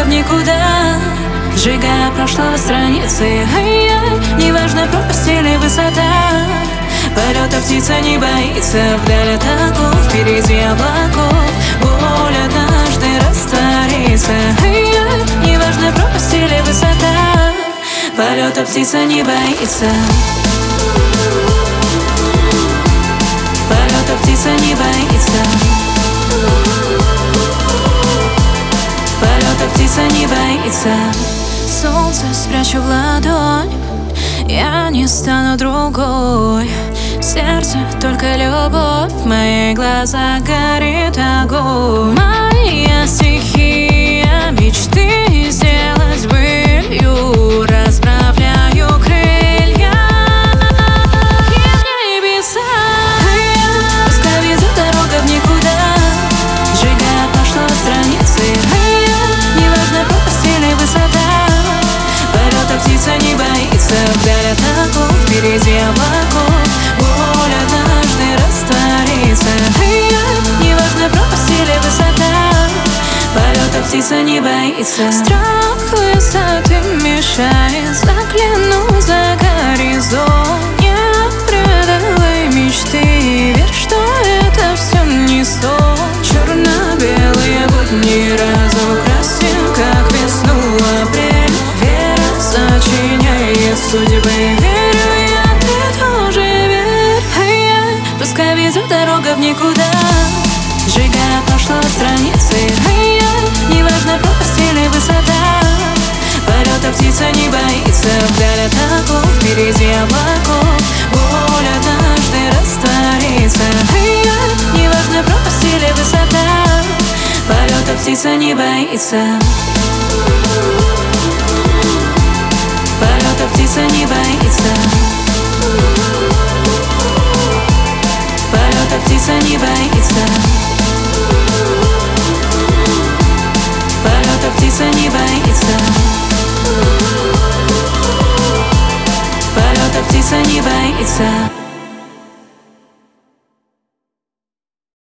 никуда, сжигая прошлого страницы. Неважно, пропасть или высота, полета птица не боится. Вдаль от оков, впереди облаков, боль однажды растворится. Неважно, пропасть или высота, полета птица не боится. Полета птица не боится. Полета птица не боится. Солнце спрячу в ладонь, я не стану другой. В сердце только любовь, в моих глазах горит огонь. Моя стихия мечты сделать былью, расправляю крылья в небеса. Пускай ведет дорога в никуда, сжигая прошлого страницы. Неважно, пропасть или высота, полета птица не боится. Вдаль от оков, впереди облаков, боль однажды растворится. Неважно, пропасть или высота, полета птица не боится. Страх высоты мешает, загляну за горизонт. Нет предалой мечты, верь, что это все не сон. Черно-белые будни разукрасим, как весну апрель. Вера сочиняет судьбы, верю я, ты тоже верь. Пускай везет дорога в никуда, сжигая прошлого страницы. Неважно, пропасть или высота, полета птица не боится. Вдаль от оков, впереди облаков, боль однажды растворится. Неважно, пропасть или высота, полета птица не боится. Полета птица не боится. Полета птица не боится. Полета птица не боится. Полета птица не боится.